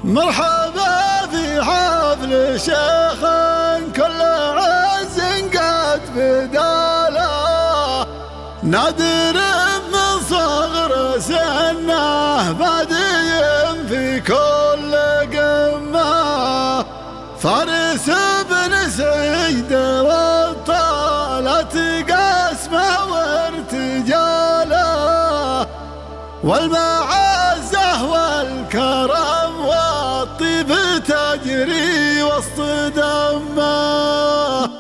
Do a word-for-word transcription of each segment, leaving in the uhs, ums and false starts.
مرحبا في حفل شيخ كل عز قد بداله، نادر من صغر سنه بادي في كل قمه، فارس بن سعيد والطالت قسمه وارتجاله، والمعزه والكرم والطيب تجري وسط دمه.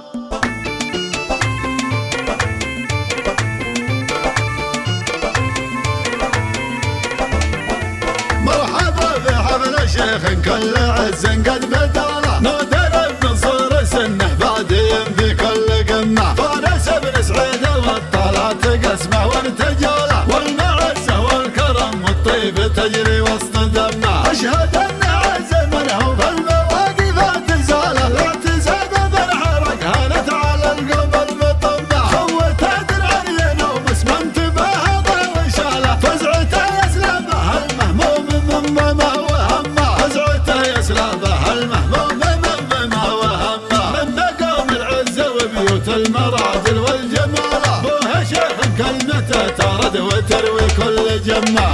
مرحبا في حفل شيخ كل عز قد بداله، نادر من صغر سنه بادي في كل قمه، فارس بن سعيد والطالت قسمه وارتجاله، والمعزه والكرم والطيب تجري وسط دمه. اشهد ان عز منه فالمواقف اعتزاله، الاعتزال بالحرق هانت على القلب المطمه، خوته درع ينوم اسمه انتباه وشاله، فزعته يسلبها المهموم من ضمه وهمه، فزعته يسلبها المهموم من ضمه وهمه، من مقام العزه وبيوت المراجل والجماله، بوها شيخ كلمته ترد وتروي كل جمه،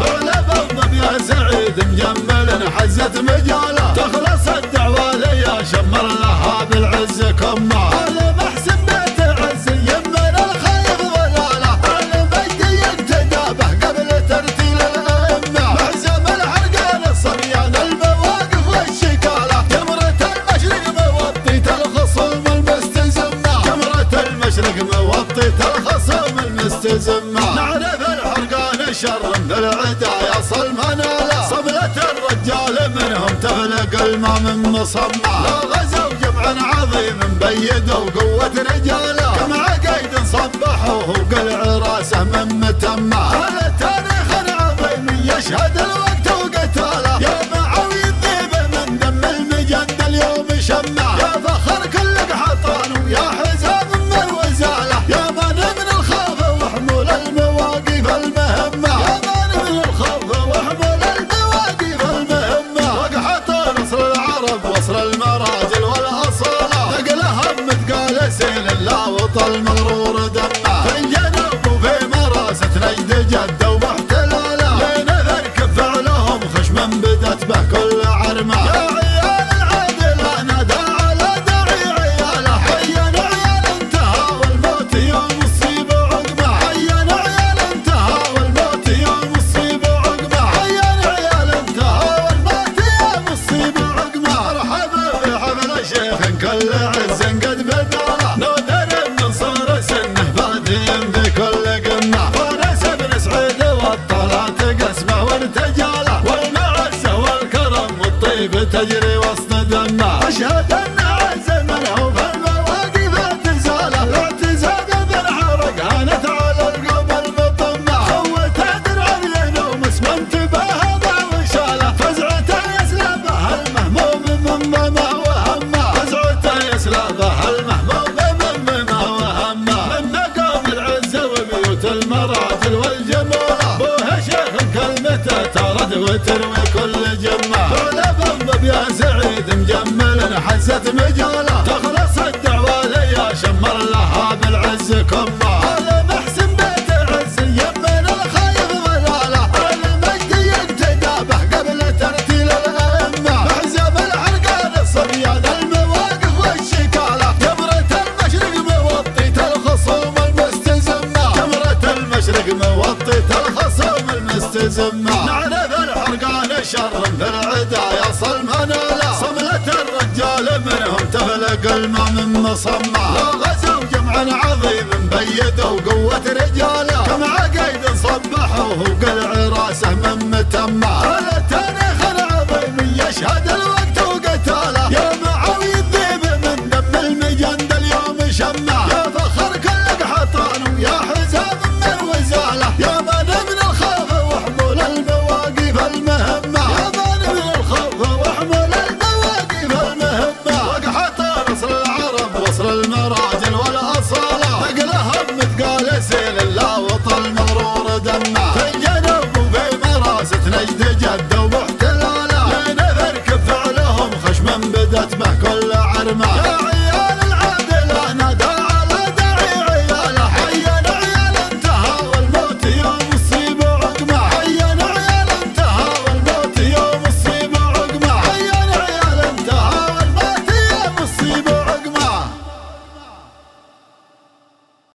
يا سعيد مجمل حزت مجاله، تخلص الدعوة ليا شمر لها بالعز كمه، على محسن بيت عز يمن الخير ضلاله، على مجد يقتدى به قبل ترتيل الأئمة، معزم الحرقان الصبيان المواقف والشكاله، جمرة المشرق موطيت الخصوم المستزمه، جمرة المشرق موطيت الخصوم المستزمه، نعرف الحرقان الشر من العدا يصل مناله، صبلة الرجال منهم تفلق الماء من مصمى، لا غزوا جمع عظيم بيدوا قوة رجاله، كم عقيد صبحوه وقلع راسه من متمه، على تاريخ عظيم يشهد الوقت وقتاله، يا معاوي الذيب من دم المجد اليوم شمه، يا فخر كلك حطان ويا حزام من وزاله، يا مانع من الخوف وحمول المواقف المهمه، يا مانع من الخوف وحمول المواقف المهمه، وقحط نصر العرب وصر المراجل والاصاله، نقلها متقال سيل الله وطل مغرور دمه، في الجنوب وفي مراسة نجد جده ومحتلاله، لنذر فعلهم خشما بدت به كل عرمه، يا عيال العادل نادى على داعي عياله، حيا عيال انتهى والموت يوم الصيب عقبه، حيا عيال انتهى والموت يوم الصيب عقبه، حيا عيال انتهى والموت يوم الصيب عقبه. مرحبا في حفل شيخ كل عز قد بداله، نادر من صغر سنه بادي في كل قمه، فارس بن سعيد والطالت قسمه وارتجاله، والمعزه والكرم والطيب تجري وسط دمه. اشهد ان عز منه فالمواقف اعتزاله، الاعتزال بالحرق هانت على القلب المطمه، خوته درع ينوم اسمه انتباه وشاله، فزعته يسلبها المهموم من ضمه وهمه، فزعته يسلبها المهموم من ضمه وهمه، من مقام العزه وبيوت المراجل والجماله، بوها شيخ كلمته ترد وتروي كل جمه، طول بنضب يا سعيد مجمل حزت مجاله، تخلص الدعوة ليا شمر لها بالعز كمه، على محسن بيت عز يمن الخير ضلاله، على مجد يقتدى به قبل ترتيل الأئمة، معزم الحرقان الصبيان المواقف والشكاله، جمرة المشرق موطيت الخصوم المستزمه، جمرة المشرق موطيت الخصوم المستزمه، نعرف الحرقان الشر من العدا يصل مناله، صبلة الرجال منهم تفلق الماء من مصمه، لا غزوا جمع عظيم بيدوا قوة رجاله، كم عقيد صبحوه وقلع راسه من متمه، على تاريخ عظيم يشهد الوقت وقتاله، يا معاوي الذيب من دم المجند اليوم شمه، يا فخر كلك حطان ويا حزام من وزاله، يا مانع من الخوف وحمول المواقف المهمه، يا مانع من الخوف وحمول المواقف المهمه، وقحط نصر العرب وصر المراجل والاصاله، نقلها متقال سيل الله وطل مغرور دمه، في الجنوب مرمى.